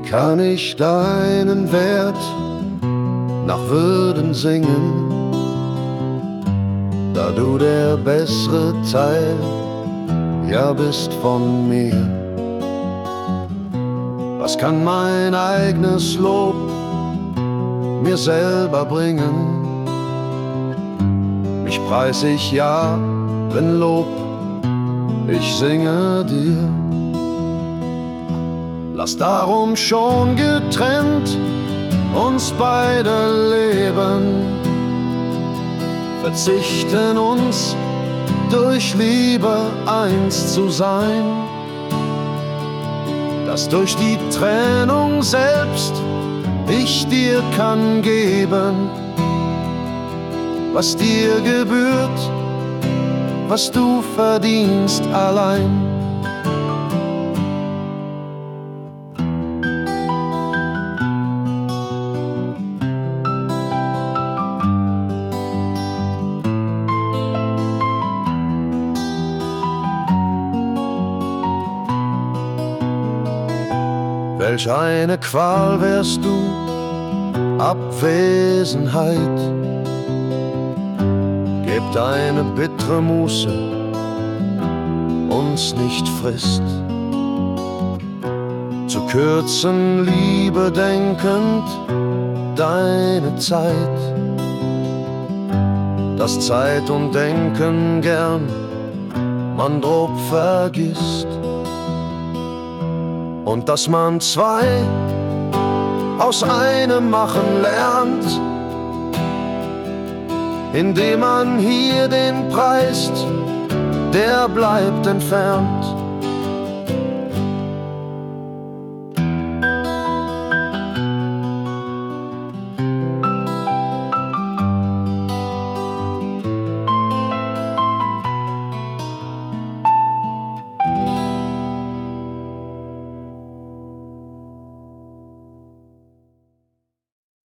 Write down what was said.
kann ich deinen Wert nach Würden singen, da du der bessere Teil ja bist von mir. Was kann mein eigenes Lob mir selber bringen? Mich preis ich ja, wenn Lob ich singe dir. Lass darum schon getrennt uns beide leben, verzichten uns durch Liebe eins zu sein, dass durch die Trennung selbst ich dir kann geben, was dir gebührt, was du verdienst allein. Welch eine Qual wärst du, Abwesenheit. Gebt eine bittere Muße uns nicht frisst. Zu kürzen, Liebe denkend, deine Zeit, dass Zeit und Denken gern man grob vergisst. Und dass man zwei aus einem machen lernt, indem man hier den preist, der bleibt entfernt.